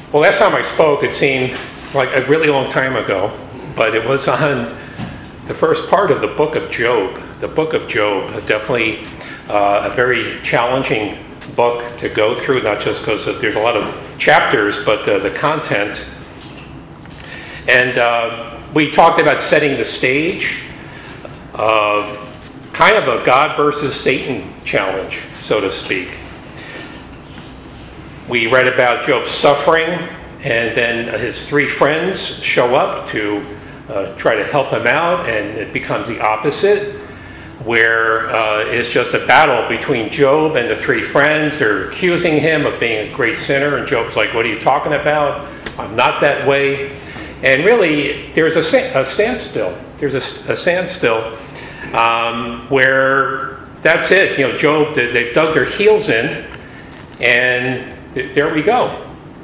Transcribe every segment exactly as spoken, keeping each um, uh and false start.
Well, last time I spoke, it seemed like a really long time ago, but it was on the first part of the book of Job. The book of Job, definitely uh, a very challenging book to go through, not just because there's a lot of chapters, but uh, the content. And uh, we talked about setting the stage, uh, kind of a God versus Satan challenge, so to speak. We read about Job's suffering, and then his three friends show up to uh, try to help him out, and it becomes the opposite, where uh, it's just a battle between Job and the three friends. They're accusing him of being a great sinner, and Job's like, what are you talking about? I'm not that way. And really, there's a, a standstill. There's a, a standstill um, where that's it. You know, Job, they, they've dug their heels in, and there we go.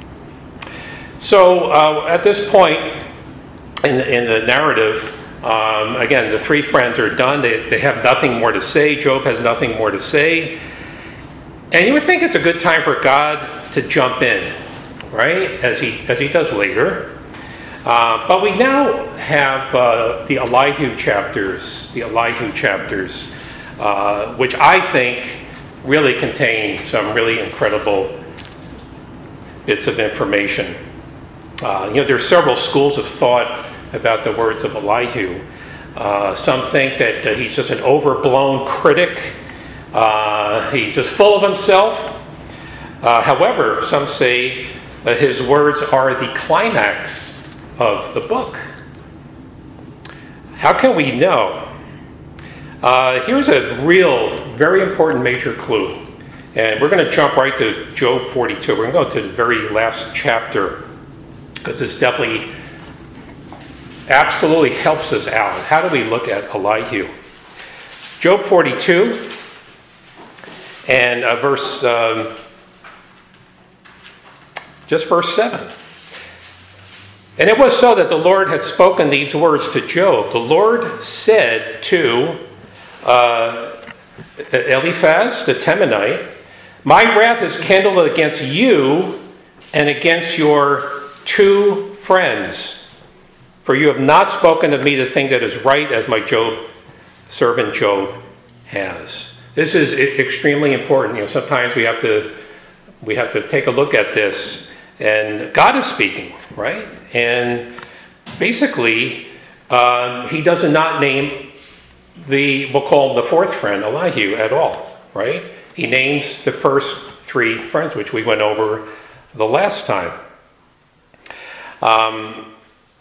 So uh, at this point in the, in the narrative, um, again, the three friends are done. They, they have nothing more to say. Job has nothing more to say. And you would think it's a good time for God to jump in, right? As he, as he does later. Uh, but we now have uh, the Elihu chapters, the Elihu chapters, uh, which I think really contain some really incredible bits of information. Uh, you know, there are several schools of thought about the words of Elihu. Uh, some think that uh, he's just an overblown critic. Uh, he's just full of himself. Uh, however, some say that his words are the climax of the book. How can we know? Uh, here's a real, very important major clue. And we're going to jump right to Job forty-two. We're going to go to the very last chapter, because this definitely, absolutely helps us out. How do we look at Elihu? Job forty-two, and uh, verse, um, just verse seven. And it was so that the Lord had spoken these words to Job. The Lord said to uh, Eliphaz the Temanite, my wrath is kindled against you and against your two friends, for you have not spoken of me the thing that is right, as my Job servant Job has. This is extremely important. You know, sometimes we have to we have to take a look at this, and God is speaking, right? And basically, um, he does not name the we'll call him the fourth friend, Elihu, at all, right? He names the first three friends, which we went over the last time. Um,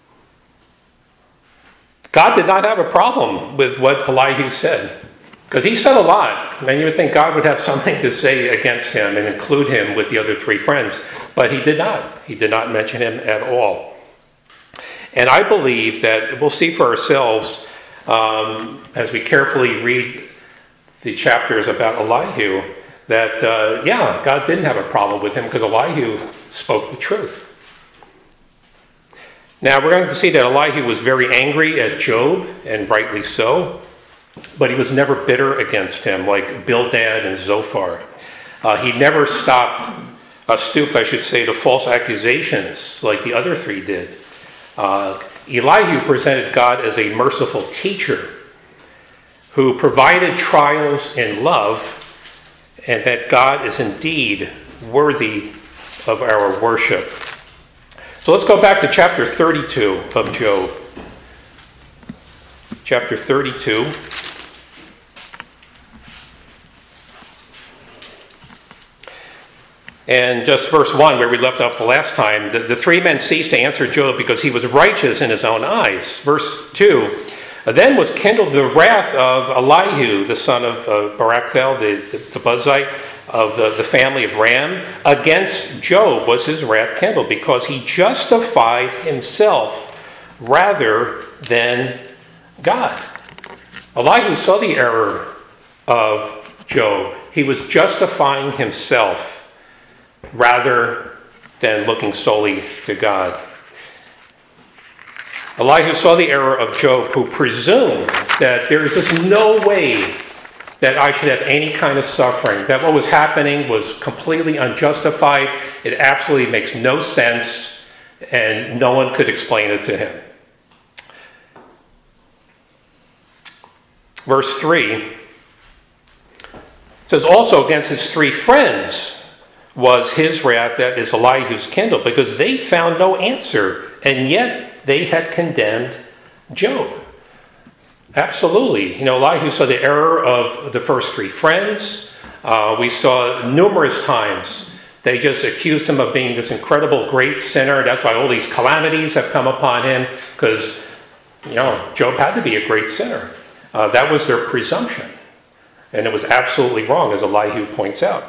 God did not have a problem with what Elihu said, because he said a lot. And you would think God would have something to say against him and include him with the other three friends, but he did not. He did not mention him at all. And I believe that we'll see for ourselves um, as we carefully read the chapters about Elihu, that, uh, yeah, God didn't have a problem with him because Elihu spoke the truth. Now, we're going to see that Elihu was very angry at Job, and rightly so, but he was never bitter against him like Bildad and Zophar. Uh, he never stopped, uh, stooped, I should say, to false accusations like the other three did. Uh, Elihu presented God as a merciful teacher who provided trials in love, and that God is indeed worthy of our worship. So let's go back to chapter thirty-two of Job. Chapter thirty-two. And just verse one, where we left off the last time, the, the three men ceased to answer Job because he was righteous in his own eyes. Verse two, then was kindled the wrath of Elihu, the son of uh, Barachel, the, the, the Buzite of the, the family of Ram. Against Job was his wrath kindled, because he justified himself rather than God. Elihu saw the error of Job. He was justifying himself rather than looking solely to God. Elihu saw the error of Job, who presumed that there is just no way that I should have any kind of suffering, that what was happening was completely unjustified. It absolutely makes no sense, and no one could explain it to him. Verse three says, also against his three friends was his wrath, that is Elihu's, kindled, because they found no answer, and yet they had condemned Job. Absolutely. You know, Elihu saw the error of the first three friends. Uh, we saw numerous times they just accused him of being this incredible, great sinner. That's why all these calamities have come upon him, because, you know, Job had to be a great sinner. Uh, that was their presumption. And it was absolutely wrong, as Elihu points out.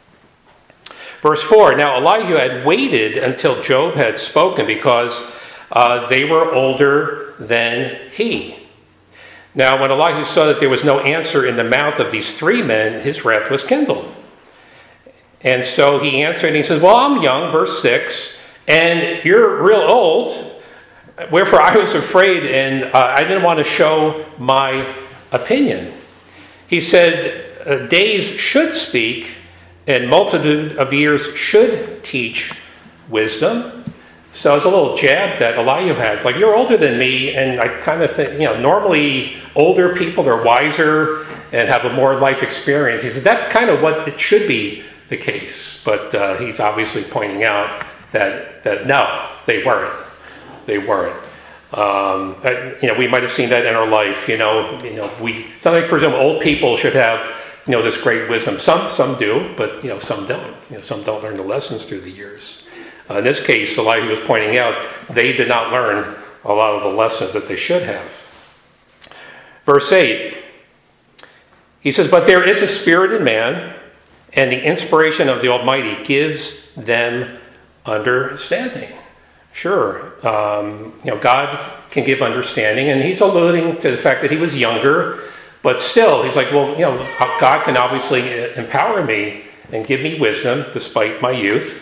Verse four, now Elihu had waited until Job had spoken, because uh, they were older than he. Now, when Elihu saw that there was no answer in the mouth of these three men, his wrath was kindled. And so he answered, and he says, well, I'm young, verse six, and you're real old, wherefore I was afraid, and uh, I didn't want to show my opinion. He said, uh, days should speak, and multitude of years should teach wisdom. So it's a little jab that Elihu has. Like, you're older than me, and I kind of think, you know, normally older people are wiser and have a more life experience. He said that's kind of what it should be the case. But uh, he's obviously pointing out that, that no, they weren't. They weren't. Um, that, you know, we might have seen that in our life. You know, you know, we sometimes presume old people should have, you know, this great wisdom. Some some do, but, you know, some don't. You know, some don't learn the lessons through the years. Uh, in this case, Elihu was pointing out they did not learn a lot of the lessons that they should have. Verse eight, he says, but there is a spirit in man, and the inspiration of the Almighty gives them understanding. Sure, um, you know, God can give understanding, and he's alluding to the fact that he was younger, but still, he's like, well, you know, God can obviously empower me and give me wisdom despite my youth.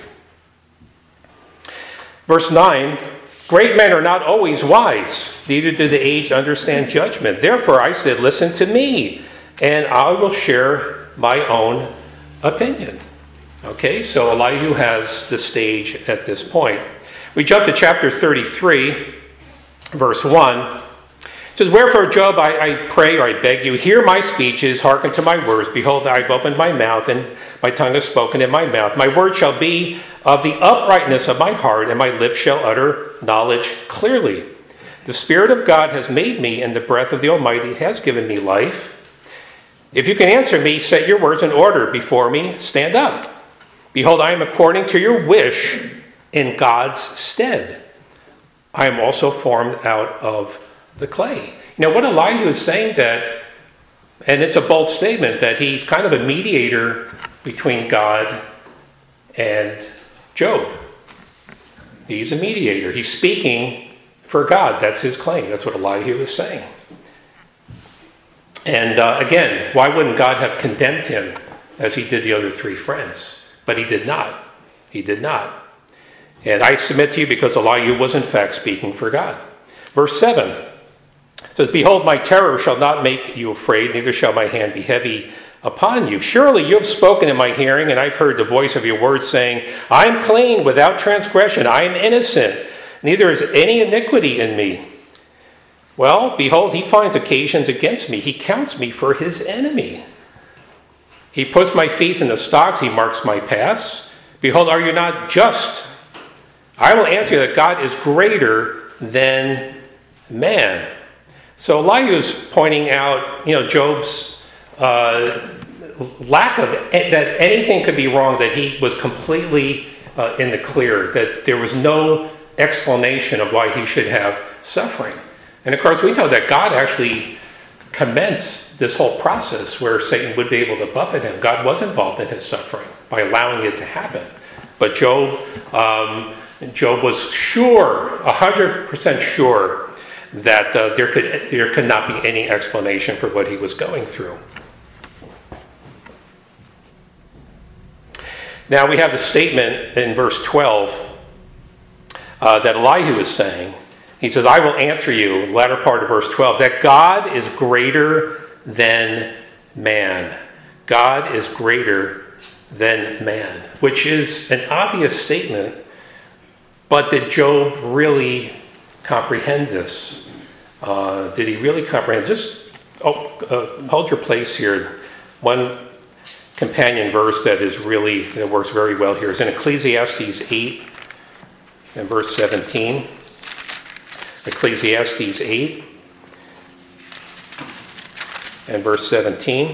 Verse nine, great men are not always wise, neither do the aged understand judgment. Therefore I said, listen to me, and I will share my own opinion. Okay, so Elihu has the stage at this point. We jump to chapter thirty-three, verse one. It says, wherefore, Job, I, I pray or I beg you, hear my speeches, hearken to my words. Behold, I have opened my mouth, and my tongue is spoken in my mouth. My word shall be of the uprightness of my heart, and my lips shall utter knowledge clearly. The Spirit of God has made me, and the breath of the Almighty has given me life. If you can answer me, set your words in order before me, stand up. Behold, I am according to your wish in God's stead. I am also formed out of the clay. Now, what Elihu is saying that, and it's a bold statement, that he's kind of a mediator between God and Job. He's a mediator. He's speaking for God. That's his claim. That's what Elihu is saying. And uh, again, why wouldn't God have condemned him as he did the other three friends? But he did not. He did not. And I submit to you because Elihu was in fact speaking for God. Verse seven says, behold, my terror shall not make you afraid, neither shall my hand be heavy upon you. Surely you have spoken in my hearing, and I've heard the voice of your words saying, I am clean without transgression. I am innocent. Neither is any iniquity in me. Well, behold, he finds occasions against me. He counts me for his enemy. He puts my feet in the stocks. He marks my paths. Behold, are you not just? I will answer you that God is greater than man. So Elihu is pointing out, you know, Job's uh, lack of that anything could be wrong, that he was completely uh, in the clear, that there was no explanation of why he should have suffering. And of course, we know that God actually commenced this whole process where Satan would be able to buffet him. God was involved in his suffering by allowing it to happen. But Job, um, Job was sure, one hundred percent sure, that uh, there could there could not be any explanation for what he was going through. Now we have the statement in verse twelve uh, that Elihu is saying. He says, I will answer you, latter part of verse twelve, that God is greater than man. God is greater than man, which is an obvious statement, but did Job really comprehend this? Uh, did he really comprehend? Just oh, uh, hold your place here. One companion verse that is really, that works very well here is in Ecclesiastes eight and verse seventeen. Ecclesiastes eight and verse seventeen.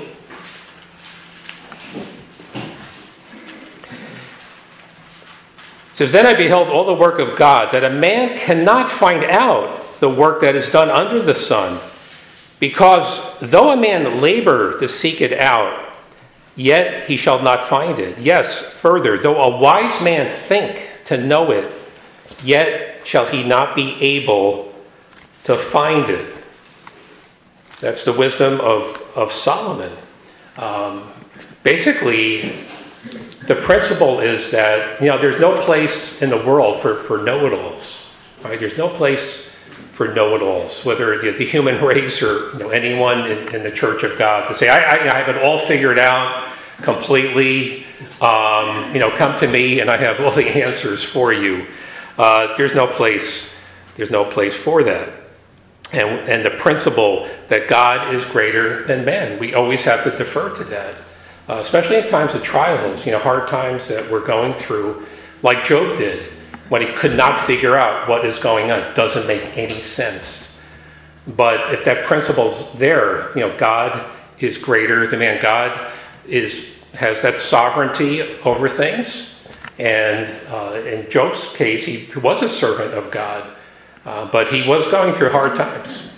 It says, "Then I beheld all the work of God, that a man cannot find out the work that is done under the sun, because though a man labor to seek it out, yet he shall not find it. Yes, further, though a wise man think to know it, yet shall he not be able to find it." That's the wisdom of, of Solomon. Um, basically, the principle is that, you know, there's no place in the world for, for know-it-alls, right? There's no place for know-it-alls, whether the, the human race or, you know, anyone in, in the Church of God, to say, I, I, I have it all figured out completely, um, you know, come to me and I have all the answers for you. Uh, there's no place, there's no place for that. And, and the principle that God is greater than man, we always have to defer to that. Uh, especially in times of trials, you know, hard times that we're going through, like Job did, when he could not figure out what is going on. It doesn't make any sense. But if that principle's there, you know, God is greater than man. God is has that sovereignty over things. And uh, in Job's case, he was a servant of God, uh, but he was going through hard times.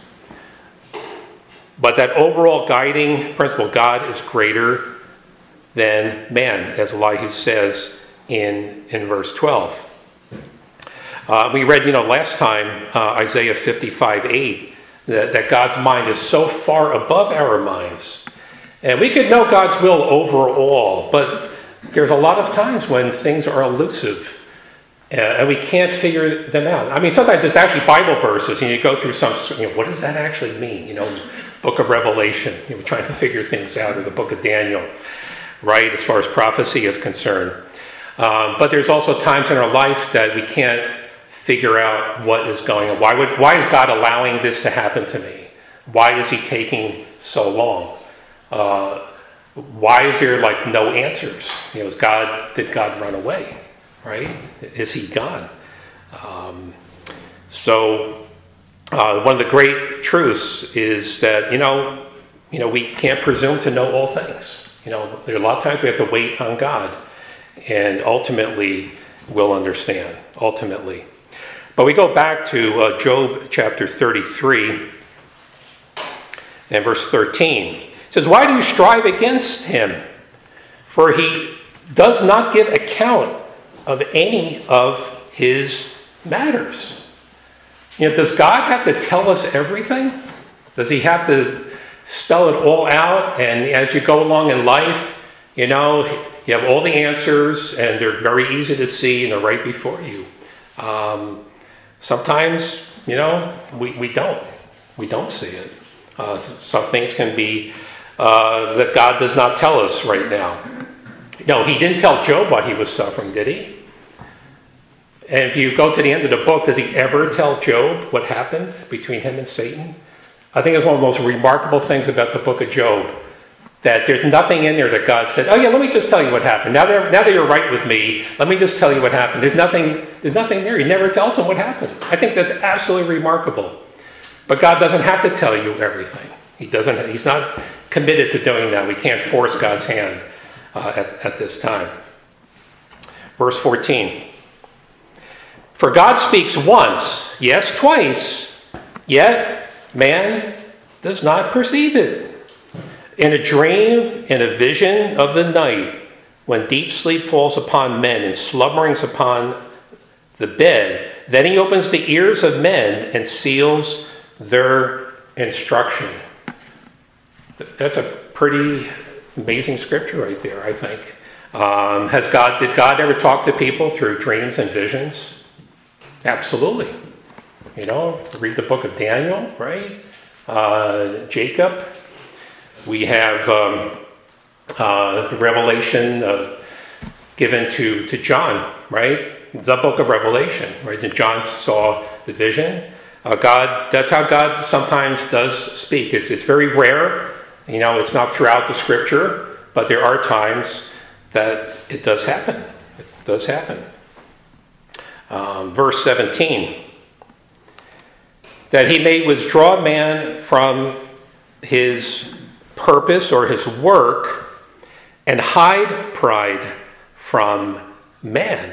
But that overall guiding principle, God is greater than man, as Elihu says in, in verse twelve. Uh, we read, you know, last time, uh, Isaiah fifty-five eight, that, that God's mind is so far above our minds. And we could know God's will overall, but there's a lot of times when things are elusive, uh, and we can't figure them out. I mean, sometimes it's actually Bible verses, and you go through some, you know, what does that actually mean? You know, book of Revelation, you know, trying to figure things out, or the book of Daniel, right, as far as prophecy is concerned. Um, but there's also times in our life that we can't figure out what is going on. Why would why is God allowing this to happen to me? Why is he taking so long? Uh, why is there like no answers? You know, is God did God run away? Right? Is he gone? Um, so uh, one of the great truths is that you know you know we can't presume to know all things. You know, there are a lot of times we have to wait on God, and ultimately we'll understand. Ultimately. But we go back to uh, Job chapter thirty-three and verse thirteen. It says, "Why do you strive against him? For he does not give account of any of his matters." You know, does God have to tell us everything? Does he have to spell it all out? And as you go along in life, you know, you have all the answers and they're very easy to see and they're right before you. Um, sometimes, you know, we, we don't. We don't see it. Uh, some things can be uh, that God does not tell us right now. No, he didn't tell Job why he was suffering, did he? And if you go to the end of the book, does he ever tell Job what happened between him and Satan? I think it's one of the most remarkable things about the book of Job, that there's nothing in there that God said, oh yeah, let me just tell you what happened. Now that, now that you're right with me, let me just tell you what happened. There's nothing, there's nothing there. He never tells him what happened. I think that's absolutely remarkable. But God doesn't have to tell you everything. He doesn't, he's not committed to doing that. We can't force God's hand uh, at, at this time. Verse fourteen. "For God speaks once, yes, twice, yet man does not perceive it. In a dream, in a vision of the night, when deep sleep falls upon men and slumberings upon the bed, then he opens the ears of men and seals their instruction." That's a pretty amazing scripture right there, I think. Um, has God, did God ever talk to people through dreams and visions? Absolutely. You know, read the book of Daniel, right? Uh, Jacob, We have um, uh, the revelation uh, given to, to John, right? The book of Revelation, right? And John saw the vision. Uh, God, that's how God sometimes does speak. It's, it's very rare. You know, it's not throughout the scripture, but there are times that it does happen. It does happen. Um, verse seventeen. That he may withdraw man from his purpose or his work and hide pride from man.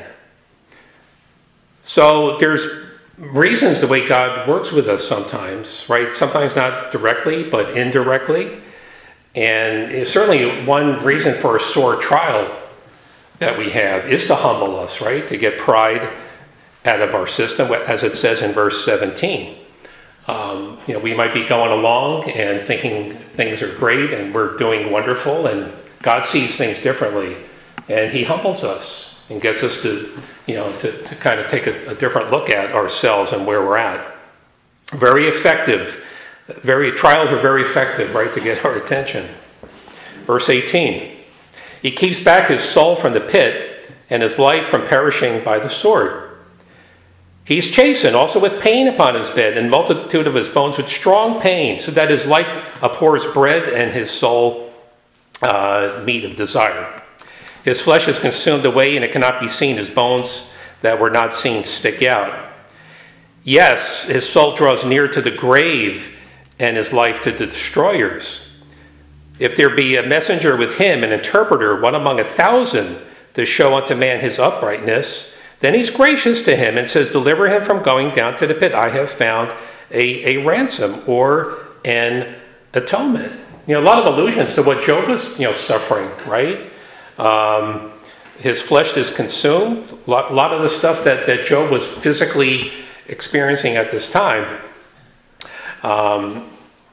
So there's reasons the way God works with us sometimes, right? Sometimes not directly, but indirectly. And it's certainly one reason for a sore trial that we have is to humble us, right? To get pride out of our system, as it says in verse seventeen. Um, you know, we might be going along and thinking things are great and we're doing wonderful, and God sees things differently, and he humbles us and gets us to, you know, to, to kind of take a, a different look at ourselves and where we're at. Very effective. Very trials are very effective, right, to get our attention. Verse eighteen. He keeps back his soul from the pit and his life from perishing by the sword. He's chastened also with pain upon his bed, and multitude of his bones with strong pain, so that his life abhors bread and his soul uh, meat of desire. His flesh is consumed away, and it cannot be seen. His bones that were not seen stick out. Yes, his soul draws near to the grave, and his life to the destroyers. If there be a messenger with him, an interpreter, one among a thousand, to show unto man his uprightness, then he's gracious to him and says, deliver him from going down to the pit. I have found a, a ransom or an atonement. You know, a lot of allusions to what Job was, you know, suffering, right? Um, his flesh is consumed. A lot, a lot of the stuff that, that Job was physically experiencing at this time. Um,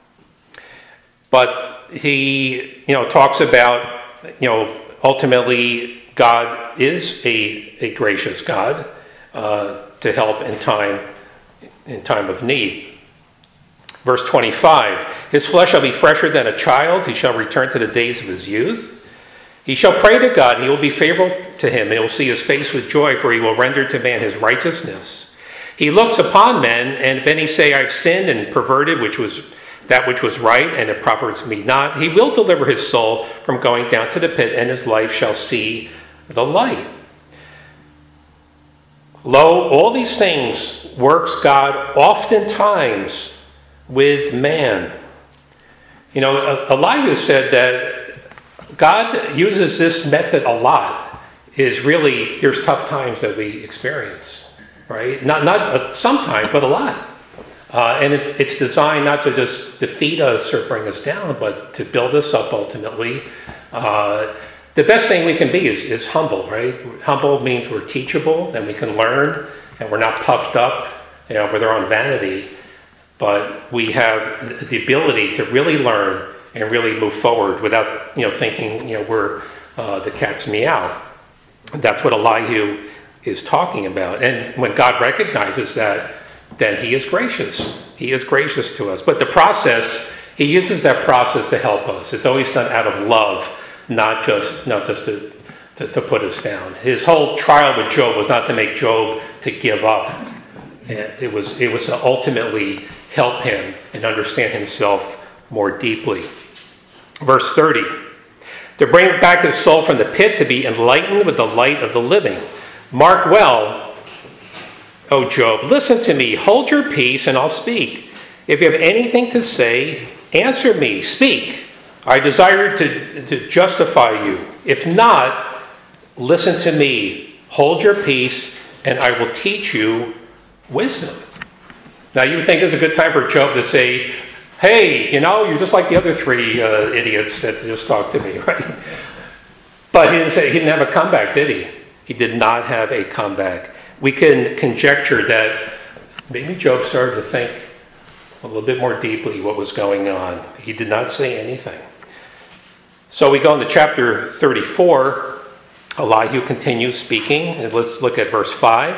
but he, you know, talks about, you know, ultimately God is a, a gracious God uh, to help in time in time of need. Verse twenty-five, his flesh shall be fresher than a child. He shall return to the days of his youth. He shall pray to God. He will be favorable to him. He will see his face with joy, for he will render to man his righteousness. He looks upon men, and if any say, I've sinned and perverted which was that which was right, and it profits me not, he will deliver his soul from going down to the pit, and his life shall see the light. Lo, all these things works God oftentimes with man. You know, Elihu said that God uses this method a lot. Is really, there's tough times that we experience, right? Not not uh, sometimes, but a lot. Uh, and it's it's designed not to just defeat us or bring us down, but to build us up ultimately. Uh, the best thing we can be is, is humble, right? Humble means we're teachable and we can learn, and we're not puffed up, you know, with our own vanity. But we have the ability to really learn and really move forward without, you know, thinking, you know, we're uh, the cat's meow. That's what Elihu is talking about. And when God recognizes that, then he is gracious. He is gracious to us. But the process, he uses that process to help us. It's always done out of love, not just not just to, to, to put us down. His whole trial with Job was not to make Job to give up. It was, it was to ultimately help him and understand himself more deeply. Verse thirty, to bring back his soul from the pit, to be enlightened with the light of the living. Mark well, O Job, listen to me, hold your peace, and I'll speak. If you have anything to say, answer me, speak. I desire to, to justify you. If not, listen to me, hold your peace, and I will teach you wisdom. Now you would think it's a good time for Job to say, hey, you know, you're just like the other three uh, idiots that just talked to me, right? But he didn't say, he didn't have a comeback, did he? He did not have a comeback. We can conjecture that maybe Job started to think a little bit more deeply what was going on. He did not say anything. So we go into chapter thirty-four. Elihu continues speaking, and let's look at verse five.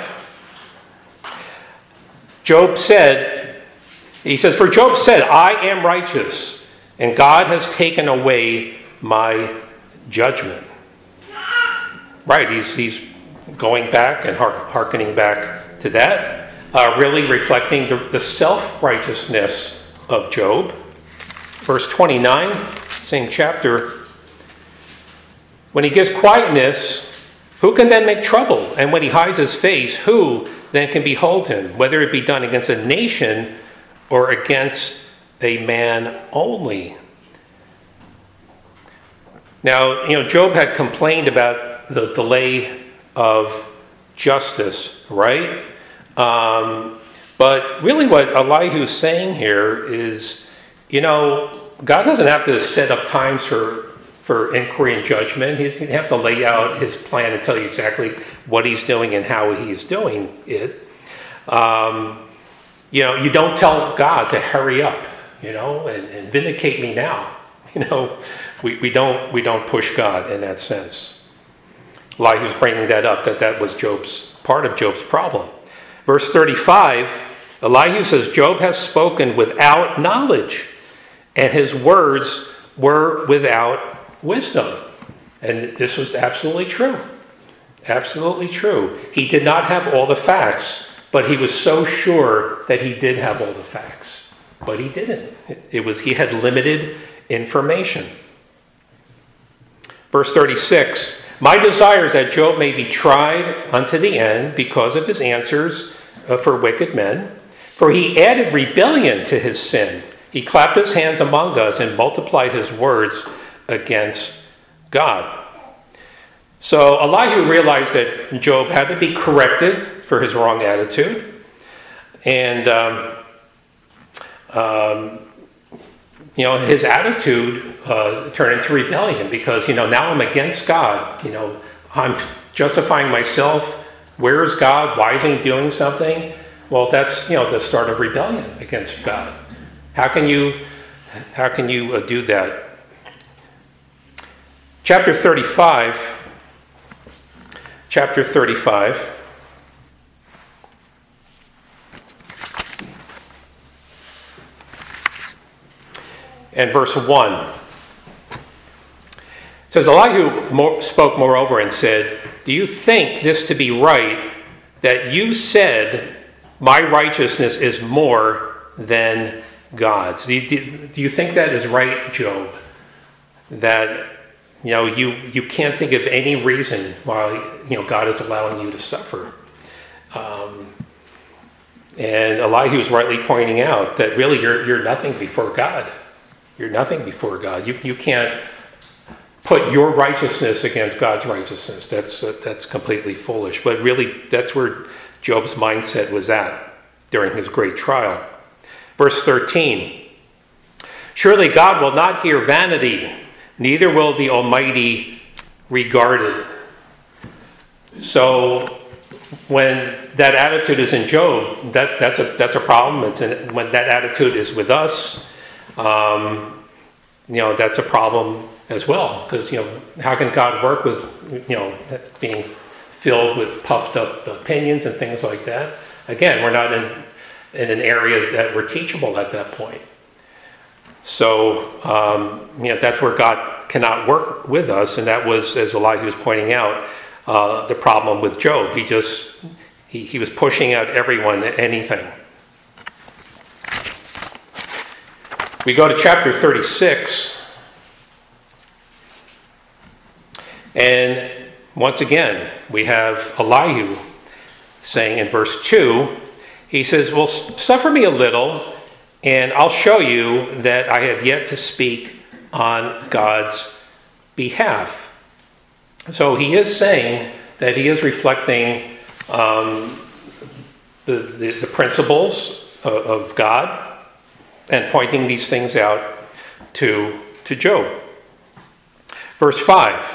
Job said, he says, for Job said, I am righteous, and God has taken away my judgment. Right, he's, he's going back and hearkening back to that, uh, really reflecting the, the self-righteousness of Job. Verse twenty-nine, same chapter. When he gives quietness, who can then make trouble? And when he hides his face, who then can behold him? Whether it be done against a nation or against a man only. Now, you know, Job had complained about the delay of justice, right? Um, but really what Elihu's saying here is, you know, God doesn't have to set up times for, for inquiry and judgment. He doesn't have to lay out his plan and tell you exactly what he's doing and how he is doing it. Um, you know, you don't tell God to hurry up, you know, and, and vindicate me now. You know, we, we don't we don't push God in that sense. Elihu's bringing that up, that that was Job's part of Job's problem. Verse thirty-five, Elihu says, Job has spoken without knowledge, and his words were without wisdom. And this was absolutely true. Absolutely true. He did not have all the facts, but he was so sure that he did have all the facts. But he didn't. It was he had limited information. Verse thirty-six, my desire is that Job may be tried unto the end because of his answers uh, for wicked men. For he added rebellion to his sin. He clapped his hands among us and multiplied his words against God. So Elihu realized that Job had to be corrected for his wrong attitude. And, um, um, you know, his attitude uh, turned into rebellion because, you know, now I'm against God. You know, I'm justifying myself. Where is God? Why isn't he doing something? Well, that's, you know, the start of rebellion against God. How can you, how can you uh, do that? Chapter thirty-five. Chapter thirty-five. And verse one. It says, Elihu spoke moreover and said, do you think this to be right, that you said, my righteousness is more than God's? Do you, do, do you think that is right, Job? That, you know, you, you can't think of any reason why, you know, God is allowing you to suffer. Um, and Elihu is rightly pointing out that really you're you're nothing before God. You're nothing before God. You you can't put your righteousness against God's righteousness. That's uh, that's completely foolish. But really, that's where Job's mindset was at during his great trial. Verse thirteen. Surely God will not hear vanity, neither will the Almighty regard it. So when that attitude is in Job, that, that's a that's a problem. It's in, when that attitude is with us, um, you know, that's a problem as well. Because, you know, how can God work with, you know, being filled with puffed up opinions and things like that? Again, we're not in, in an area that we're teachable at that point. So, um, you know, that's where God cannot work with us. And that was, as Elihu was pointing out, uh, the problem with Job. He just, he, he was pushing out everyone, anything. We go to chapter thirty-six. And once again, we have Elihu saying in verse two, he says, well, suffer me a little, and I'll show you that I have yet to speak on God's behalf. So he is saying that he is reflecting um, the, the, the principles of, of God and pointing these things out to, to Job. Verse five.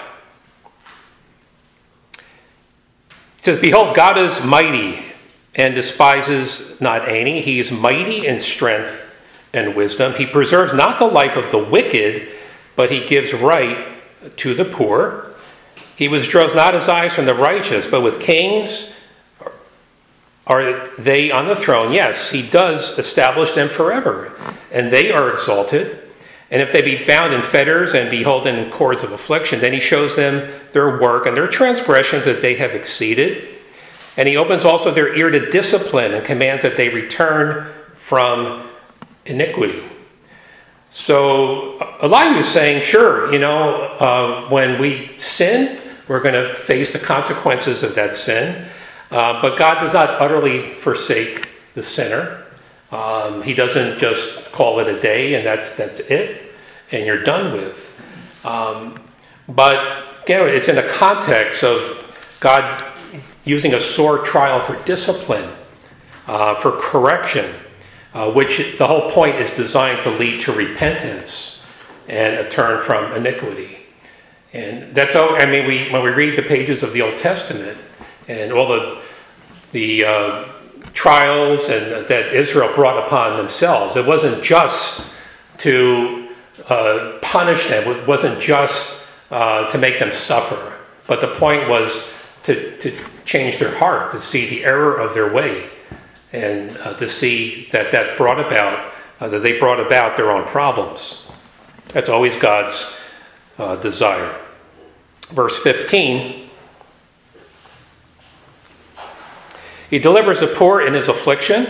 It says, behold, God is mighty and despises not any. He is mighty in strength and wisdom. He preserves not the life of the wicked, but he gives right to the poor. He withdraws not his eyes from the righteous, but with kings are they on the throne. Yes, he does establish them forever, and they are exalted. And if they be bound in fetters and be holden in cords of affliction, then he shows them their work and their transgressions that they have exceeded. And he opens also their ear to discipline and commands that they return from iniquity. So Elihu is saying, sure, you know, uh, when we sin, we're going to face the consequences of that sin. Uh, but God does not utterly forsake the sinner. Um, he doesn't just call it a day and that's that's it, and you're done with. Um, but you know, it's in the context of God using a sore trial for discipline, uh, for correction, uh, which the whole point is designed to lead to repentance and a turn from iniquity. And that's all. I mean, we when we read the pages of the Old Testament and all the the uh, trials and that Israel brought upon themselves, it wasn't just to uh, punish them. It wasn't just uh, to make them suffer. But the point was to to change their heart, to see the error of their way, and uh, to see that that brought about uh, that they brought about their own problems. That's always God's Uh, desire. Verse fifteen, he delivers the poor in his affliction.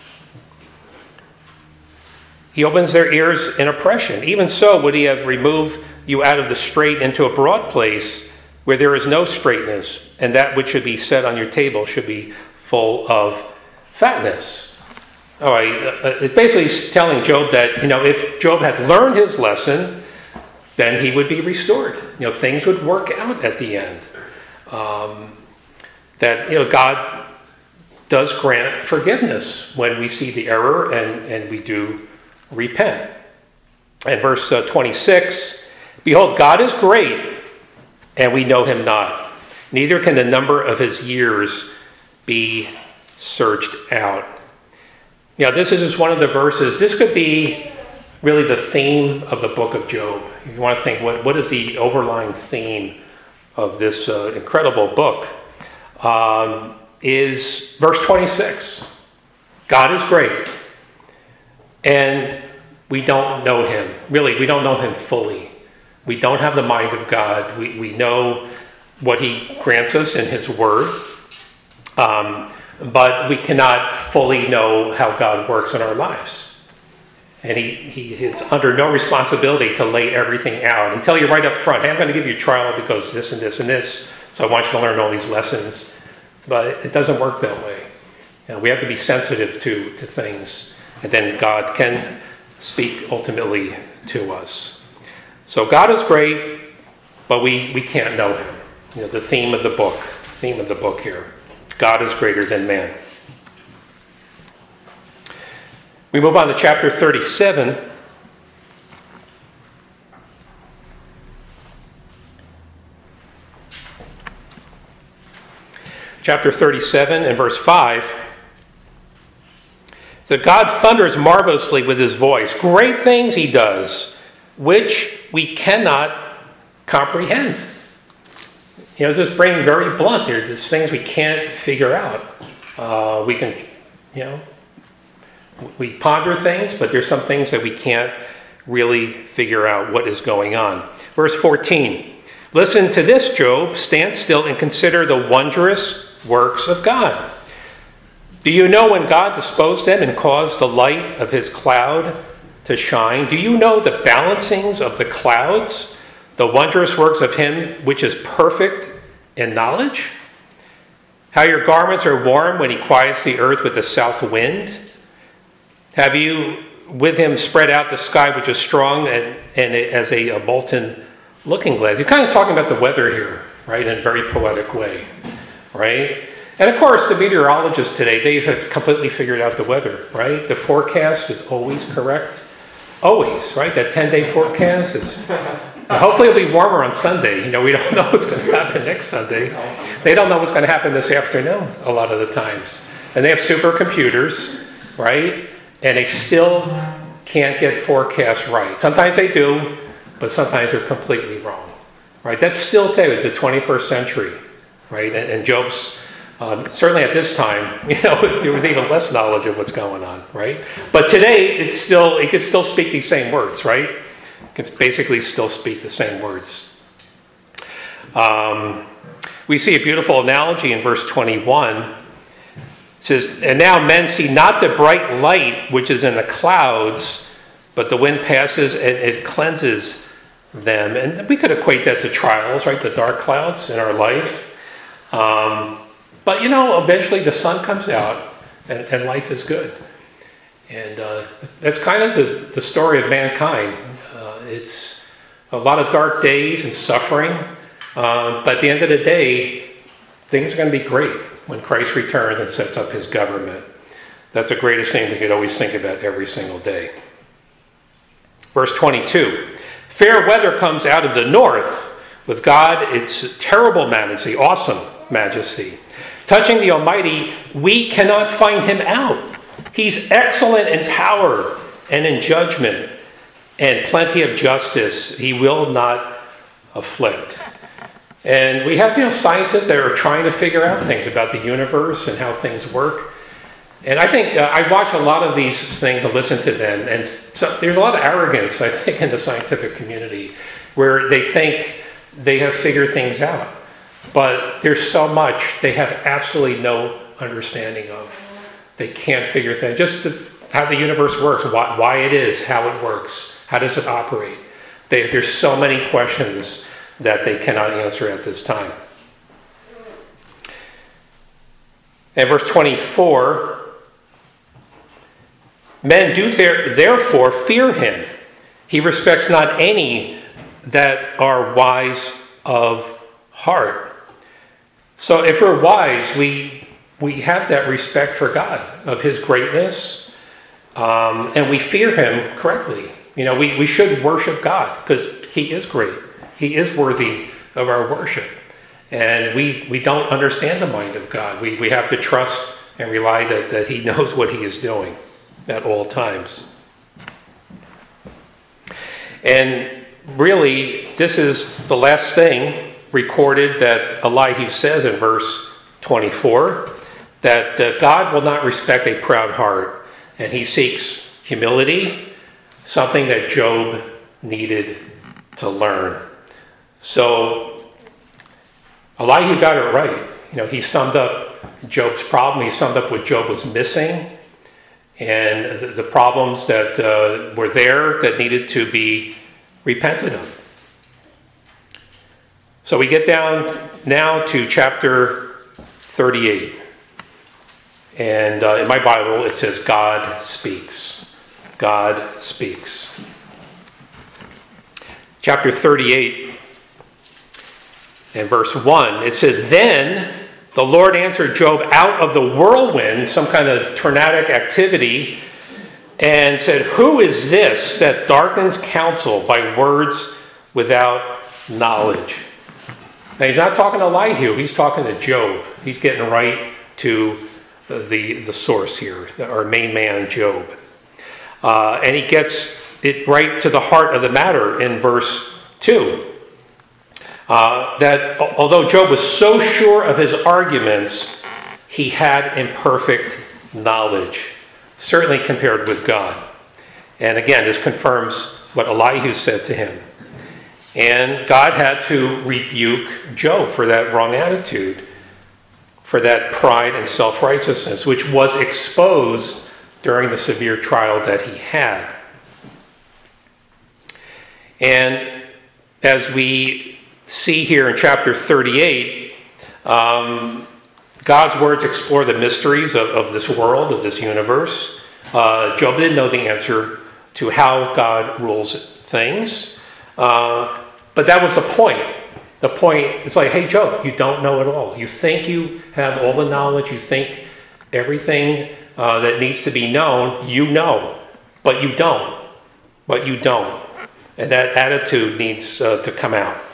He opens their ears in oppression. Even so would he have removed you out of the strait into a broad place where there is no straightness, and that which should be set on your table should be full of fatness. All right, uh, it basically is telling Job that, you know, if Job had learned his lesson, then he would be restored. You know, things would work out at the end. Um, that, you know, God does grant forgiveness when we see the error and, and we do repent. And verse uh, twenty-six, behold, God is great, and we know him not. Neither can the number of his years be searched out. Now, this is just one of the verses. This could be really the theme of the book of Job. If you want to think, what, what is the overlying theme of this uh, incredible book? Um, is verse twenty-six. God is great, and we don't know him. Really, we don't know him fully. We don't have the mind of God. We, we know what he grants us in his word, um, but we cannot fully know how God works in our lives. And he, he is under no responsibility to lay everything out and tell you right up front, hey, I'm going to give you a trial because this and this and this, so I want you to learn all these lessons. But it doesn't work that way. You know, we have to be sensitive to, to things, and then God can speak ultimately to us. So God is great, but we, we can't know him. You know, the theme of the book, theme of the book here. God is greater than man. We move on to chapter thirty-seven. Chapter thirty-seven and verse five. So God thunders marvelously with his voice. Great things he does, which we cannot comprehend. You know, just being very blunt, there's just things we can't figure out. Uh, we can, you know, we ponder things, but there's some things that we can't really figure out what is going on. Verse fourteen. Listen to this, Job. Stand still and consider the wondrous works of God. Do you know when God disposed them and caused the light of his cloud to shine? Do you know the balancings of the clouds, the wondrous works of him which is perfect in knowledge? How your garments are warm when he quiets the earth with the south wind? Have you with him spread out the sky which is strong and, and as a, a molten looking glass? He's kind of talking about the weather here, right, in a very poetic way, right? And of course, the meteorologists today, they have completely figured out the weather, right? The forecast is always correct. Always, right? That ten-day forecast is... Hopefully it'll be warmer on Sunday. You know, we don't know what's going to happen next Sunday. They don't know what's going to happen this afternoon a lot of the times. And they have supercomputers, right? And they still can't get forecasts right. Sometimes they do, but sometimes they're completely wrong, right? That's still today, the twenty-first century, right? And, and Job's, um, certainly at this time, you know, there was even less knowledge of what's going on, right? But today, it's still, it could still speak these same words, right? can basically still speak the same words. Um, we see a beautiful analogy in verse twenty-one. It says, "And now men see not the bright light which is in the clouds, but the wind passes and it cleanses them." And we could equate that to trials, right? The dark clouds in our life. Um, but, you know, eventually the sun comes out and, and life is good. And uh, that's kind of the, the story of mankind. Uh, it's a lot of dark days and suffering. Uh, but at the end of the day, things are going to be great when Christ returns and sets up his government. That's the greatest thing we could always think about every single day. Verse twenty-two, "Fair weather comes out of the north. With God, it's terrible majesty, awesome majesty. Touching the Almighty, we cannot find him out. He's excellent in power and in judgment, and plenty of justice. He will not afflict." And we have, you know, scientists that are trying to figure out things about the universe and how things work. And I think uh, I watch a lot of these things and listen to them, and so there's a lot of arrogance, I think, in the scientific community, where they think they have figured things out. But there's so much they have absolutely no understanding of. They can't figure things, just to, how the universe works, why, why it is, how it works, how does it operate. They, there's so many questions that they cannot answer at this time. And verse twenty-four, "Men do there, therefore fear him. He respects not any that are wise of heart." So if we're wise, we we have that respect for God, of his greatness, um, and we fear him correctly. You know, we, we should worship God because he is great. He is worthy of our worship. And we, we don't understand the mind of God. We, we have to trust and rely that, that he knows what he is doing at all times. And really, this is the last thing recorded that Elihu says in verse twenty-four, that uh, God will not respect a proud heart, and he seeks humility, something that Job needed to learn. So Elihu got it right. You know, he summed up Job's problem. He summed up what Job was missing and the, the problems that uh, were there that needed to be repented of. So we get down now to chapter thirty-eight. And uh, in my Bible it says God speaks. God speaks. Chapter thirty-eight. In verse one, it says, "Then the Lord answered Job out of the whirlwind," some kind of tornadic activity, "and said, Who is this that darkens counsel by words without knowledge?" Now, he's not talking to Elihu, he's talking to Job. He's getting right to the, the source here, our main man, Job. Uh, and he gets it right to the heart of the matter in verse two. Uh, that although Job was so sure of his arguments, he had imperfect knowledge, certainly compared with God. And again, this confirms what Elihu said to him. And God had to rebuke Job for that wrong attitude, for that pride and self-righteousness, which was exposed during the severe trial that he had. And as we see here in chapter thirty-eight, um, God's words explore the mysteries of, of this world, of this universe. Uh, Job didn't know the answer to how God rules things, uh, but that was the point. The point, it's like, hey, Job, you don't know it all. You think you have all the knowledge, you think everything uh, that needs to be known, you know, but you don't. But you don't. And that attitude needs uh, to come out.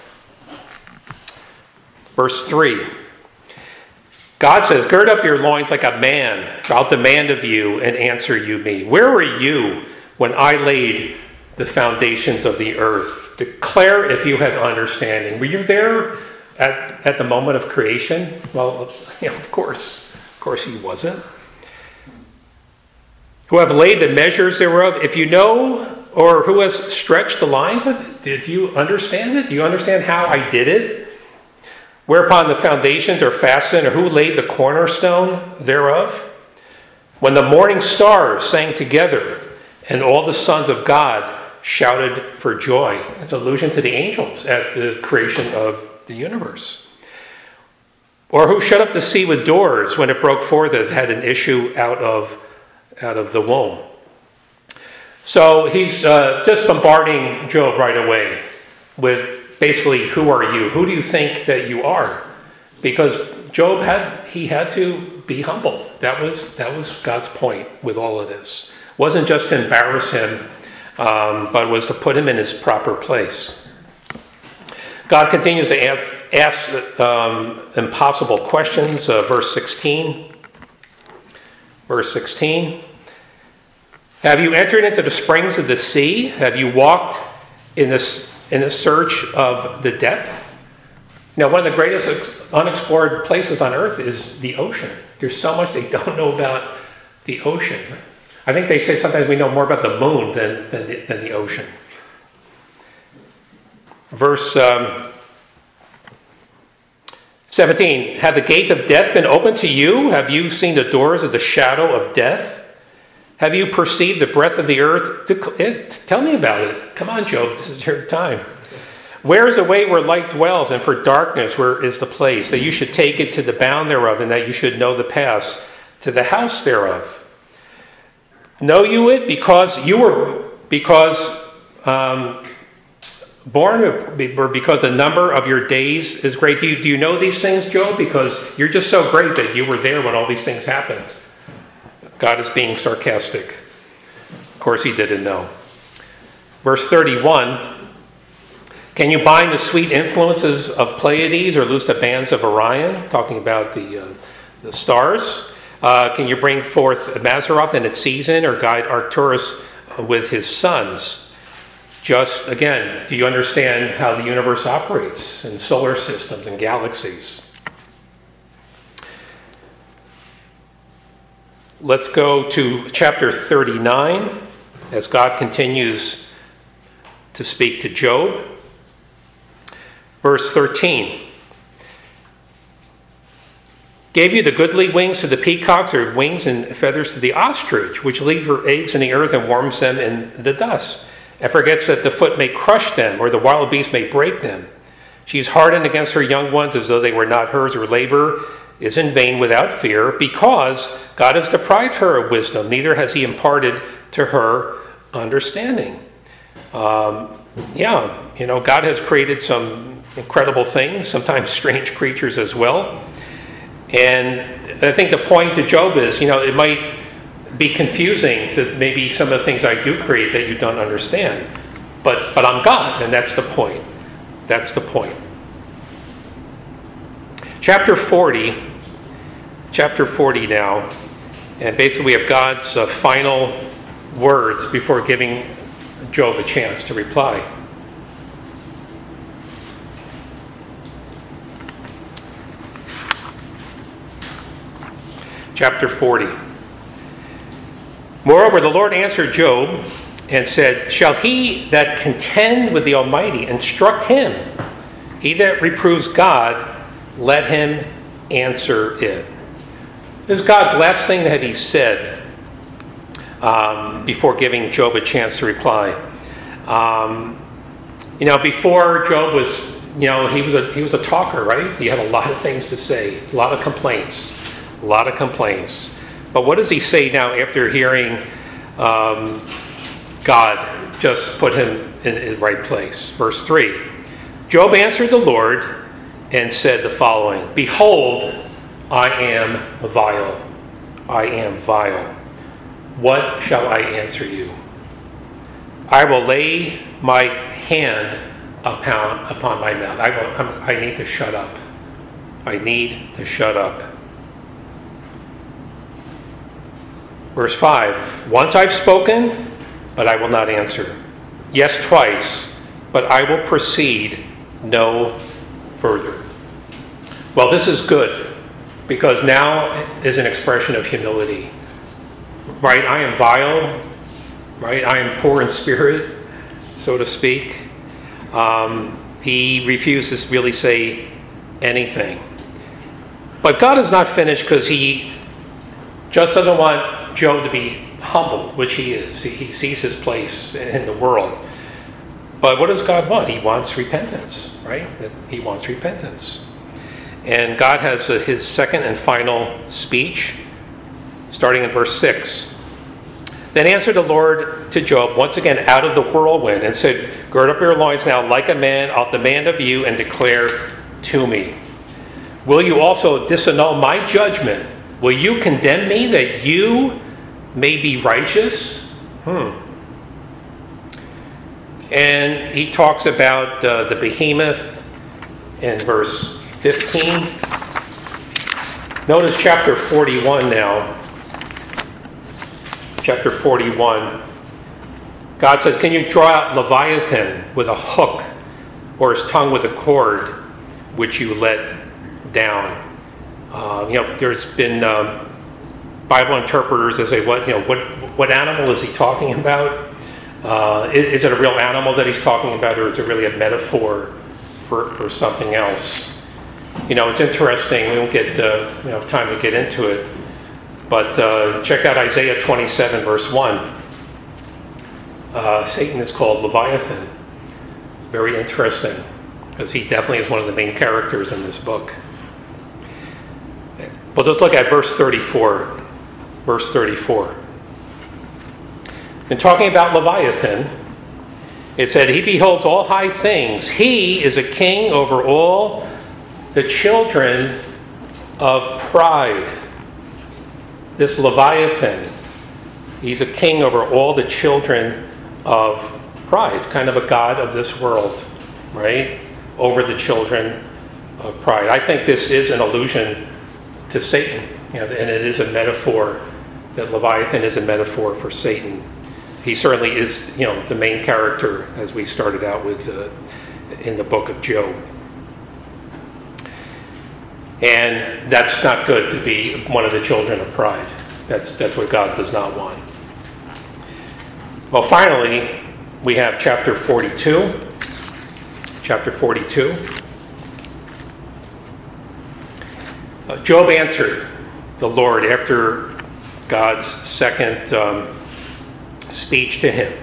Verse three. God says, "Gird up your loins like a man. I'll demand of you and answer you me. Where were you when I laid the foundations of the earth? Declare if you have understanding." Were you there at, at the moment of creation? Well, you know, of course. Of course he wasn't. "Who have laid the measures thereof? If you know, Or who has stretched the lines of it? Did you understand it? Do you understand how I did it? Whereupon the foundations are fastened, or who laid the cornerstone thereof? When the morning stars sang together, and all the sons of God shouted for joy. It's an allusion to the angels at the creation of the universe. Or who shut up the sea with doors when it broke forth, it had an issue out of, out of the womb. So he's uh, just bombarding Job right away with basically, who are you? Who do you think that you are? Because Job had, he had to be humble. That was, that was God's point with all of this. It wasn't just to embarrass him, um, but was to put him in his proper place. God continues to ask, ask um, impossible questions. Uh, verse sixteen. Verse sixteen. Have you entered into the springs of the sea? Have you walked in this in the search of the depth? Now, one of the greatest ex- unexplored places on earth is the ocean. There's so much they don't know about the ocean. I think they say sometimes we know more about the moon than, than, the, than the ocean. Verse um, seventeen, have the gates of death been opened to you? Have you seen the doors of the shadow of death? Have you perceived the breadth of the earth? Tell me about it. Come on, Job, this is your time. Where is the way where light dwells, and for darkness where is the place? That you should take it to the bound thereof, and that you should know the paths to the house thereof. Know you it because you were, because um, born, or because the number of your days is great. Do you, do you know these things, Job? Because you're just so great that you were there when all these things happened. God is being sarcastic. Of course, he didn't know. Verse thirty-one, can you bind the sweet influences of Pleiades or loose the bands of Orion? Talking about the, uh, the stars. Uh, can you bring forth Mazzaroth in its season or guide Arcturus with his sons? Just, again, do you understand how the universe operates in solar systems and galaxies? Let's go to chapter thirty-nine as God continues to speak to Job. Verse thirteen. Gave you the goodly wings to the peacocks, or wings and feathers to the ostrich, which leave her eggs in the earth and warms them in the dust, and forgets that the foot may crush them, or the wild beast may break them. She's hardened against her young ones as though they were not hers, or labor is in vain without fear, because God has deprived her of wisdom, neither has he imparted to her understanding. Um, yeah, you know, God has created some incredible things, sometimes strange creatures as well. And I think the point to Job is, you know, it might be confusing to maybe some of the things I do create that you don't understand. But but I'm God, and that's the point. That's the point. Chapter forty. Chapter forty now. And basically we have God's uh, final words before giving Job a chance to reply. Chapter forty. Moreover, the Lord answered Job and said, shall he that contend with the Almighty instruct him? He that reproves God, let him answer it. This is God's last thing that he said um, before giving Job a chance to reply. Um, you know, before Job was, you know, he was a he was a talker, right? He had a lot of things to say, a lot of complaints, a lot of complaints. But what does he say now after hearing um, God just put him in his right place? Verse three. Job answered the Lord and said the following, behold, I am vile. I am vile. What shall I answer you? I will lay my hand upon, upon my mouth. I, will, I need to shut up. I need to shut up. Verse five, once I've spoken, but I will not answer. Yes, twice, but I will proceed no further. Well, this is good, because now is an expression of humility. Right? I am vile. right? I am poor in spirit, so to speak. Um, he refuses to really say anything. But God is not finished because he just doesn't want Job to be humble, which he is. He, he sees his place in the world. But what does God want? He wants repentance, right? He wants repentance. And God has a, his second and final speech, starting in verse six. Then answered the Lord to Job, once again out of the whirlwind, and said, gird up your loins now like a man, I'll demand of you and declare to me. Will you also disannul my judgment? Will you condemn me that you may be righteous? Hmm. And he talks about uh, the behemoth in verse fifteen. Notice chapter forty-one now. Chapter forty-one. God says, can you draw out Leviathan with a hook, or his tongue with a cord, which you let down? Uh, you know, there's been um, Bible interpreters that say, what, you know, what, what animal is he talking about? Uh, is, is it a real animal that he's talking about, or is it really a metaphor for, for something else? You know, it's interesting. We won't get uh, you know, time to get into it, but uh, check out Isaiah twenty-seven, verse one. Uh, Satan is called Leviathan. It's very interesting because he definitely is one of the main characters in this book. Well, just look at verse thirty-four. Verse thirty-four. In talking about Leviathan, it said, he beholds all high things. He is a king over all the children of pride. This Leviathan, he's a king over all the children of pride. Kind of a god of this world, right? Over the children of pride. I think this is an allusion to Satan, you know, and it is a metaphor, that Leviathan is a metaphor for Satan. He certainly is, you know, the main character, as we started out with uh, in the book of Job. And that's not good to be one of the children of pride. That's that's what God does not want. Well, finally, we have chapter forty-two. Chapter forty-two. Uh, Job answered the Lord after God's second um, speech to him.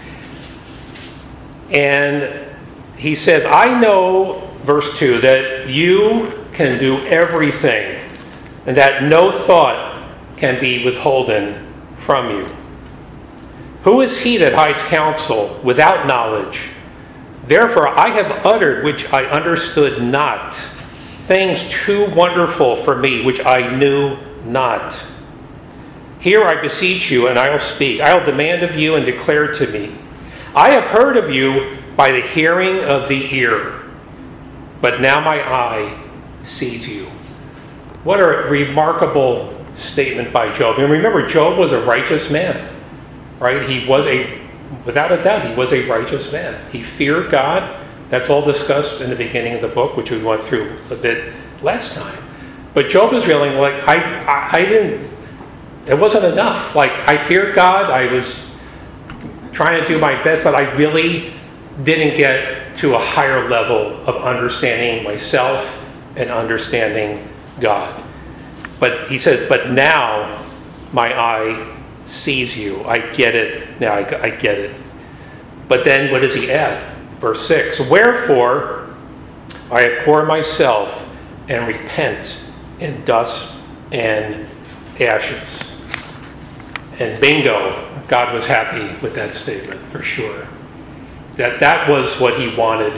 And he says, I know, verse two, that you can do everything, and that no thought can be withholden from you. Who is he that hides counsel without knowledge? Therefore I have uttered which I understood not, things too wonderful for me which I knew not. Here I beseech you, and I'll speak. I'll demand of you and declare to me. I have heard of you by the hearing of the ear, but now my eye sees you. What a remarkable statement by Job. And remember, Job was a righteous man, right? He was a, without a doubt, he was a righteous man. He feared God. That's all discussed in the beginning of the book, which we went through a bit last time. But Job is feeling like, I, I, I didn't, it wasn't enough. Like, I feared God. I was trying to do my best, but I really didn't get to a higher level of understanding myself and understanding God. But he says, but now my eye sees you. I get it. Now I, I get it. But then what does he add? Verse six, wherefore I abhor myself and repent in dust and ashes. And bingo, God was happy with that statement for sure. That that was what he wanted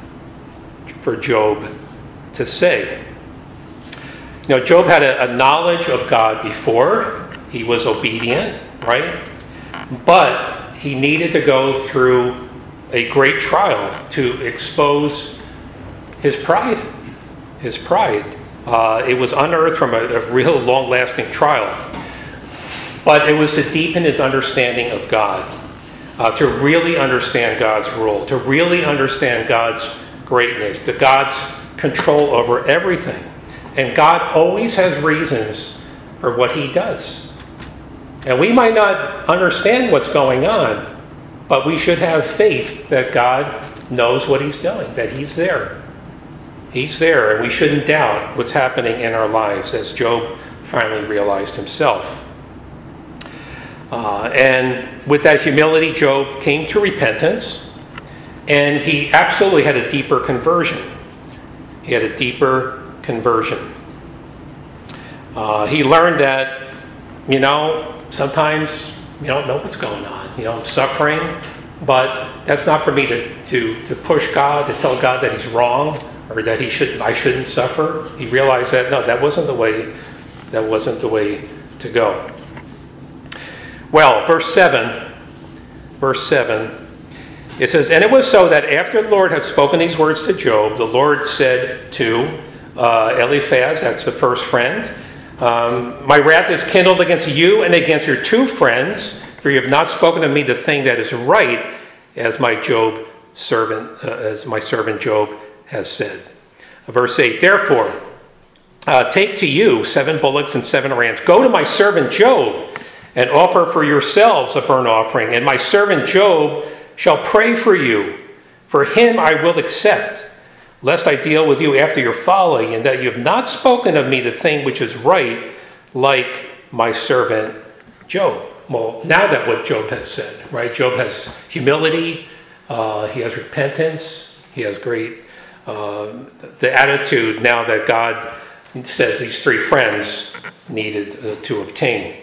for Job to say. You know, Job had a, a knowledge of God before. He was obedient, right? But he needed to go through a great trial to expose his pride. His pride. Uh, it was unearthed from a, a real long-lasting trial. But it was to deepen his understanding of God. Uh, to really understand God's rule. To really understand God's greatness. To God's control over everything. And God always has reasons for what he does. And we might not understand what's going on, but we should have faith that God knows what he's doing, that he's there. He's there, and we shouldn't doubt what's happening in our lives, as Job finally realized himself. Uh, and with that humility, Job came to repentance, and he absolutely had a deeper conversion. He had a deeper conversion. Uh, he learned that, you know, sometimes you don't know what's going on. You know, I'm suffering, but that's not for me to, to, to push God, to tell God that he's wrong, or that he shouldn't, I shouldn't suffer. He realized that, no, that wasn't the way, that wasn't the way to go. Well, verse seven, verse seven, it says, and it was so that after the Lord had spoken these words to Job, the Lord said to uh, Eliphaz, that's the first friend, um, my wrath is kindled against you and against your two friends, for you have not spoken to me the thing that is right, as my Job servant, uh, as my servant Job has said. Verse eight, therefore, uh, take to you seven bullocks and seven rams. Go to my servant Job and offer for yourselves a burnt offering, and my servant Job shall pray for you. For him I will accept, lest I deal with you after your folly, and that you have not spoken of me the thing which is right, like my servant Job. Well, now that what Job has said, right? Job has humility, uh, he has repentance, he has great, uh, the attitude now that God says these three friends needed uh, to obtain.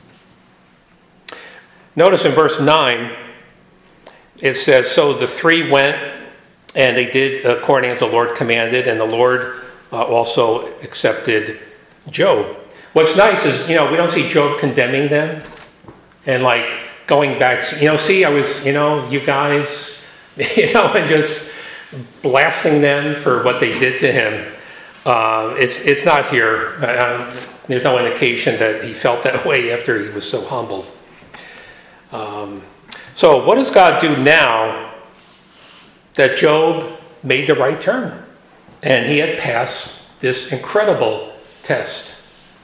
Notice in verse nine, it says, so the three went, and they did according as the Lord commanded, and the Lord uh, also accepted Job. What's nice is, you know, we don't see Job condemning them and like going back, you know, see, I was, you know, you guys, you know, and just blasting them for what they did to him. Uh, it's it's not here. Uh, there's no indication that he felt that way after he was so humbled. Um, so what does God do now that Job made the right turn and he had passed this incredible test?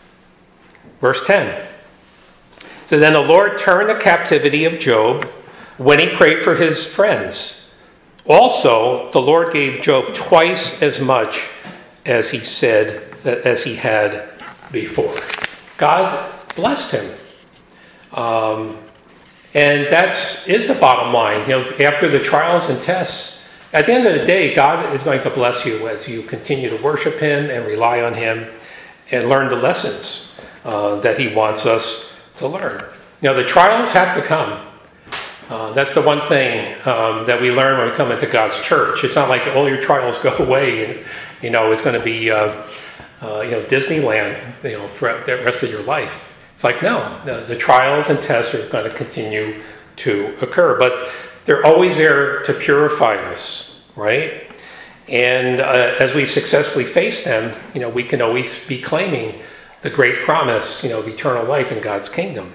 Verse ten. So then the Lord turned the captivity of Job when he prayed for his friends. Also, the Lord gave Job twice as much as he said, as he had before. God blessed him. Um, and that is the bottom line. You know, after the trials and tests, at the end of the day, God is going to bless you as you continue to worship him and rely on him and learn the lessons uh, that he wants us to learn. You know, the trials have to come. Uh, that's the one thing um, that we learn when we come into God's church. It's not like all your trials go away and, you know, it's going to be, uh, uh, you know, Disneyland, you know, for the rest of your life. It's like, no, the, the trials and tests are going to continue to occur, but they're always there to purify us, right? And uh, as we successfully face them, you know, we can always be claiming the great promise, you know, of eternal life in God's kingdom.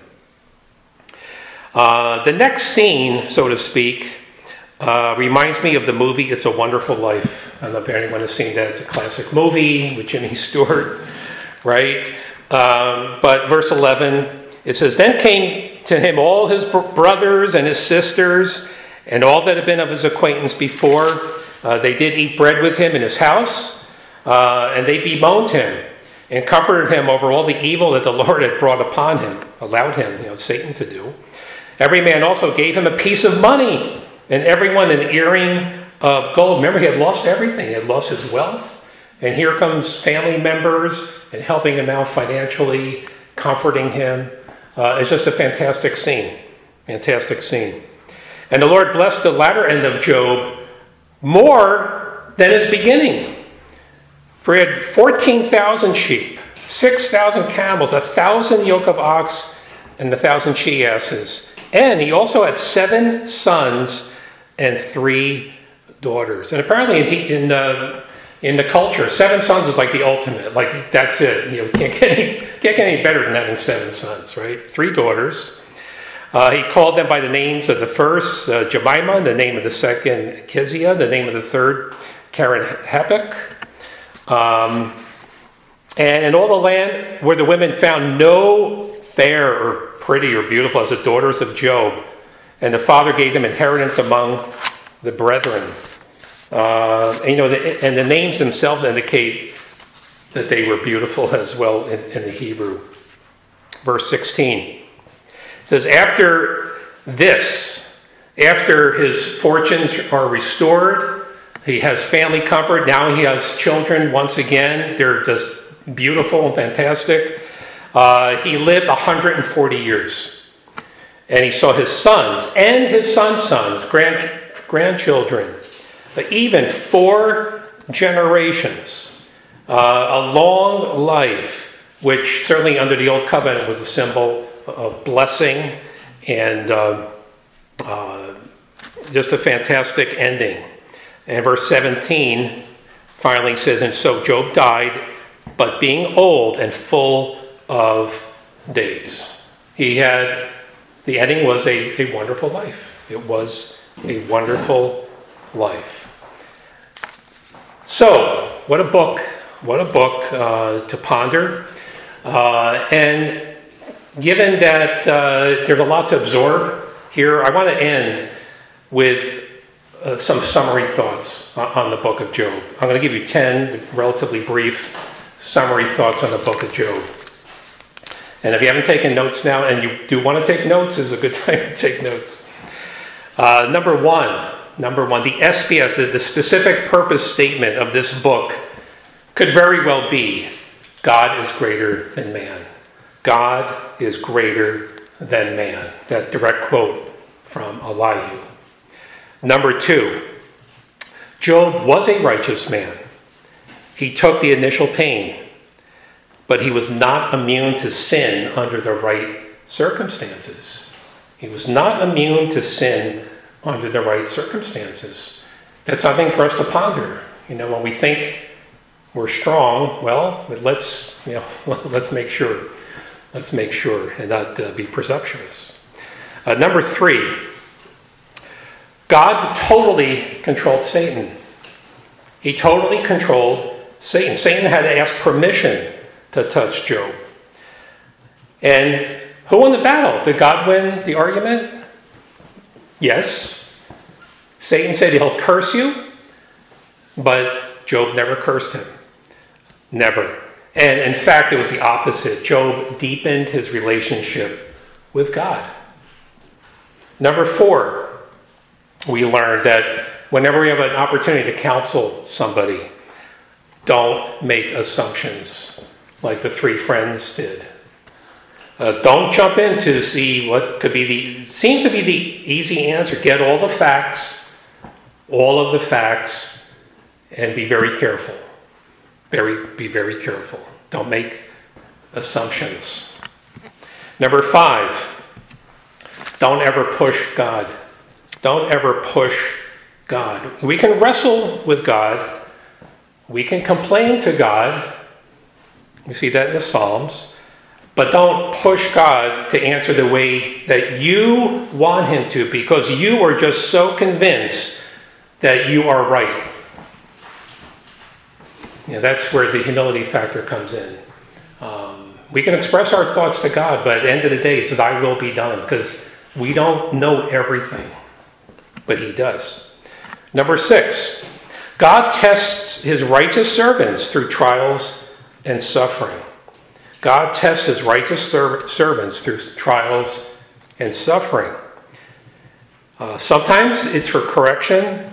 Uh, the next scene, so to speak, uh, reminds me of the movie It's a Wonderful Life. I don't know if anyone has seen that. It's a classic movie with Jimmy Stewart, right? Um, but verse eleven, it says, then came to him all his brothers and his sisters and all that had been of his acquaintance before. Uh, they did eat bread with him in his house, uh, and they bemoaned him and comforted him over all the evil that the Lord had brought upon him, allowed him, you know, Satan to do. Every man also gave him a piece of money, and everyone an earring of gold. Remember, he had lost everything. He had lost his wealth. And here comes family members and helping him out financially, comforting him. Uh, it's just a fantastic scene. Fantastic scene. And the Lord blessed the latter end of Job more than his beginning. For he had fourteen thousand sheep, six thousand camels, one thousand yoke of ox, and one thousand she-asses. And he also had seven sons and three daughters. And apparently in, in, uh, in the culture, seven sons is like the ultimate. Like, that's it. You know, can't get any, can't get any better than having seven sons, right? Three daughters. Uh, he called them by the names of the first, uh, Jemima, the name of the second, Keziah, the name of the third, Karen Hapuk. Um, and in all the land where the women found no fair or pretty or beautiful as the daughters of Job. And the father gave them inheritance among the brethren. Uh, and, you know, the, and the names themselves indicate that they were beautiful as well in, in the Hebrew. Verse sixteen says, after this, after his fortunes are restored, he has family comfort. Now he has children once again. They're just beautiful and fantastic. Uh, he lived one hundred forty years. And he saw his sons and his sons' sons, grand, grandchildren, but even four generations. Uh, a long life, which certainly under the Old Covenant was a symbol of blessing and uh, uh, just a fantastic ending. And verse seventeen finally says, and so Job died, but being old and full of days. He had, the ending was a, a wonderful life. It was a wonderful life. So, what a book. What a book uh, to ponder. Uh, and given that uh, there's a lot to absorb here, I want to end with uh, some summary thoughts on the book of Job. I'm going to give you ten relatively brief summary thoughts on the book of Job. And if you haven't taken notes now, and you do want to take notes, this is a good time to take notes. Uh, number one, number one, the S P S, the, the specific purpose statement of this book could very well be, God is greater than man. God is greater than man. That direct quote from Elihu. Number two, Job was a righteous man. He took the initial pain, but he was not immune to sin under the right circumstances. He was not immune to sin under the right circumstances. That's something for us to ponder. You know, when we think we're strong, well, but let's, you know, let's make sure. Let's make sure and not uh, be presumptuous. Uh, number three, God totally controlled Satan. He totally controlled Satan. Satan had to ask permission to touch Job. And who won the battle? Did God win the argument? Yes. Satan said he'll curse you, but Job never cursed him. Never. And in fact, it was the opposite. Job deepened his relationship with God. Number four, we learned that whenever we have an opportunity to counsel somebody, don't make assumptions like the three friends did. Uh, don't jump in to see what could be the, seems to be the easy answer. Get all the facts, all of the facts, and be very careful. Very, be very careful. Don't make assumptions. Number five, don't ever push God. Don't ever push God. We can wrestle with God. We can complain to God. We see that in the Psalms. But don't push God to answer the way that you want him to, because you are just so convinced that you are right. You know, that's where the humility factor comes in. Um, we can express our thoughts to God, but at the end of the day, it's thy will be done, because we don't know everything, but he does. Number six, God tests his righteous servants through trials and suffering. God tests his righteous ser- servants through trials and suffering. Uh, sometimes it's for correction,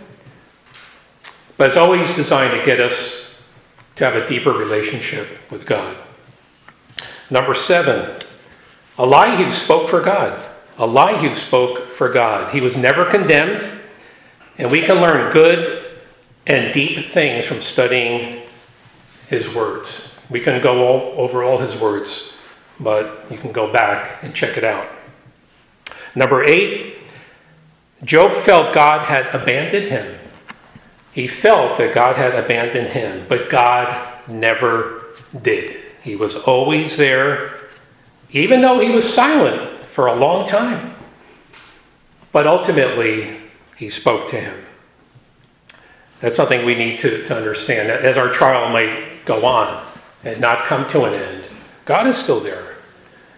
but it's always designed to get us to have a deeper relationship with God. Number seven, Elihu spoke for God. Elihu spoke for God. He was never condemned, and we can learn good and deep things from studying his words. We can go all, over all his words, but you can go back and check it out. Number eight, Job felt God had abandoned him. He felt that God had abandoned him, but God never did. He was always there, even though he was silent for a long time. But ultimately, he spoke to him. That's something we need to, to understand. As our trial might go on and not come to an end, God is still there.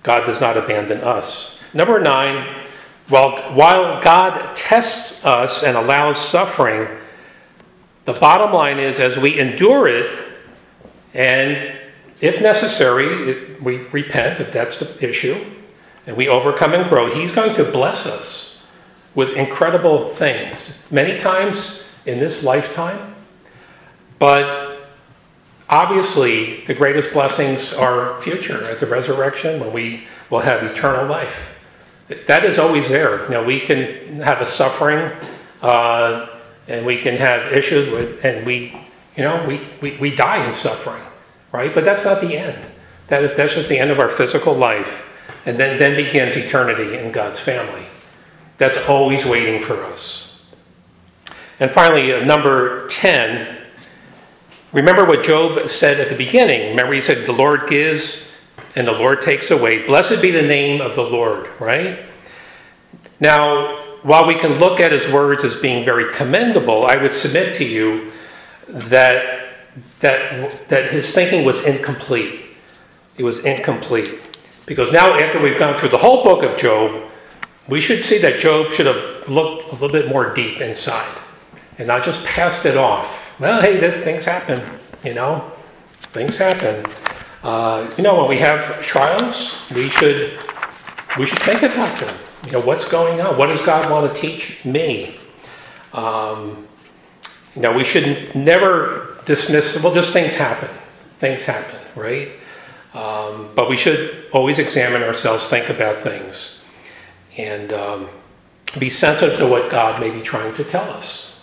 God does not abandon us. Number nine, while, while God tests us and allows suffering, the bottom line is as we endure it, and if necessary, it, we repent if that's the issue, and we overcome and grow, he's going to bless us with incredible things, many times in this lifetime. But obviously, the greatest blessings are future at the resurrection when we will have eternal life. That is always there. You know, we can have a suffering, uh, and we can have issues with, and we, you know, we, we, we die in suffering, right? But that's not the end. That, that's just the end of our physical life. And then, then begins eternity in God's family. That's always waiting for us. And finally, uh, number ten, remember what Job said at the beginning. Remember he said, the Lord gives and the Lord takes away. Blessed be the name of the Lord, right? Now, while we can look at his words as being very commendable, I would submit to you that, that, that his thinking was incomplete. It was incomplete. Because now, after we've gone through the whole book of Job, we should see that Job should have looked a little bit more deep inside and not just passed it off. Well, hey, that, things happen, you know. Things happen. Uh, you know, when we have trials, we should we should think about them. You know, what's going on? What does God want to teach me? Um, you know, we should never dismiss, well, just things happen. Things happen, right? Um, but we should always examine ourselves, think about things, and um, be sensitive to what God may be trying to tell us.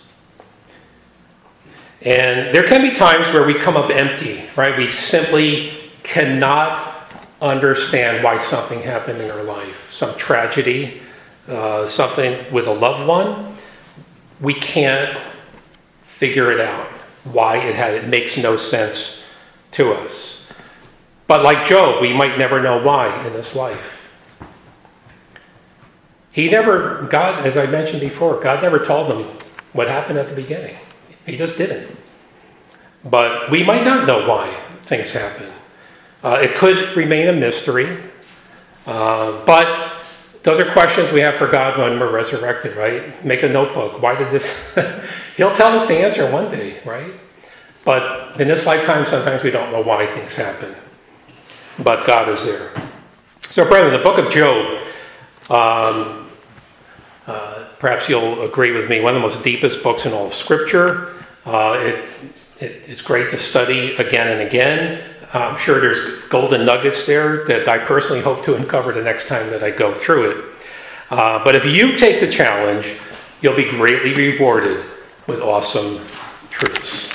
And there can be times where we come up empty, right? We simply cannot understand why something happened in our life. Some tragedy, uh, something with a loved one. We can't figure it out, why it had. It makes no sense to us. But like Job, we might never know why in this life. He never, God, as I mentioned before, God never told him what happened at the beginning. He just didn't. But we might not know why things happen. Uh, it could remain a mystery. Uh, but those are questions we have for God when we're resurrected, right? Make a notebook. Why did this? He'll tell us the answer one day, right? But in this lifetime, sometimes we don't know why things happen. But God is there. So, brethren, the book of Job, um, uh, perhaps you'll agree with me, one of the most deepest books in all of Scripture. Uh, it, it, it's great to study again and again. I'm sure there's golden nuggets there that I personally hope to uncover the next time that I go through it. Uh, but if you take the challenge, you'll be greatly rewarded with awesome truths.